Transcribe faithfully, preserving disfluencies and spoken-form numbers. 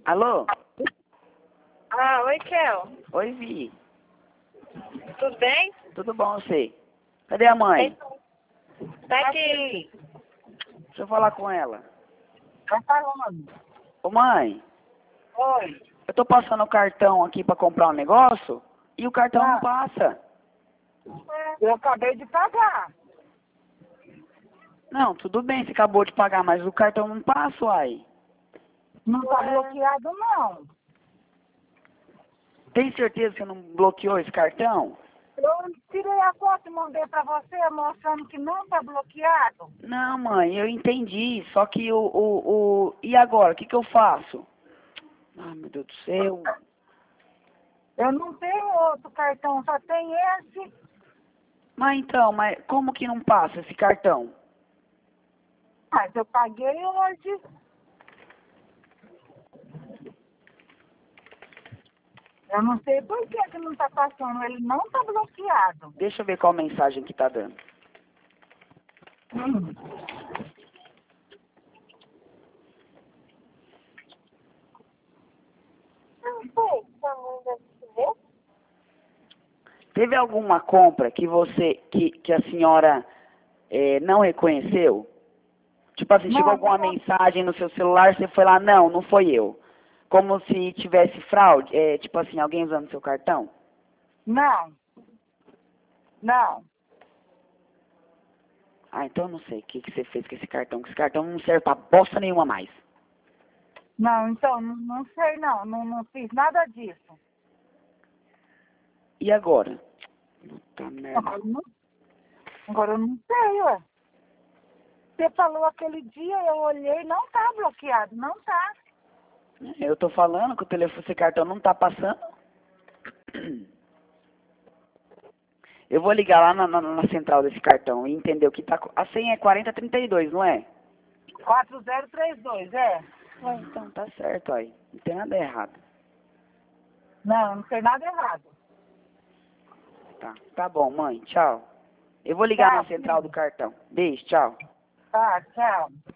Alô? Ah, oi, Kel. Oi, Vi. Tudo bem? Tudo bom, você? Cadê a mãe? Tá aqui. Deixa eu falar com ela. Tá falando. Ô, mãe, Oi. eu tô passando o cartão aqui pra comprar um negócio e o cartão não Ah. passa. Eu acabei de pagar. Não, tudo bem, você acabou de pagar, mas o cartão não passa, uai. Não tá bloqueado, não. Tem certeza que você não bloqueou esse cartão? Eu tirei a foto e mandei pra você mostrando que não tá bloqueado. Não, mãe, eu entendi. Só que o... o, o... E agora? O que, que eu faço? Ai, meu Deus do céu. Eu não tenho outro cartão, só tem esse. Mas então, mas como que não passa esse cartão? Mas eu paguei hoje. Eu não sei por que que não tá passando. Ele não tá bloqueado. Deixa eu ver qual mensagem que tá dando. Hum. Não sei, sua mãe deve ver. Teve alguma compra que você, que, que a senhora eh, não reconheceu? Tipo assim, chegou Não, alguma não, mensagem no seu celular, você foi lá, não, não foi eu. Como se tivesse fraude, eh, tipo assim, alguém usando seu cartão? não. Não. Ah, então eu não sei o que, que você fez com esse cartão, que esse cartão não serve pra bosta nenhuma mais. Não, então, não, não sei não, não, não fiz nada disso. E agora? Puta merda. Agora eu não, agora eu não sei, ué. Você falou aquele dia, eu olhei, não tá bloqueado, não tá. Eu tô falando que o telefone, esse cartão não tá passando. Eu vou ligar lá na, na, na central desse cartão e entender o que tá... A senha é quarenta trinta e dois, não é? quatro zero três dois, é? Ué, então tá certo aí. Não tem nada errado. Não, não tem nada errado. Tá, tá bom, mãe. Tchau. Eu vou ligar Tá, na central do cartão. Beijo, tchau. tá, tchau.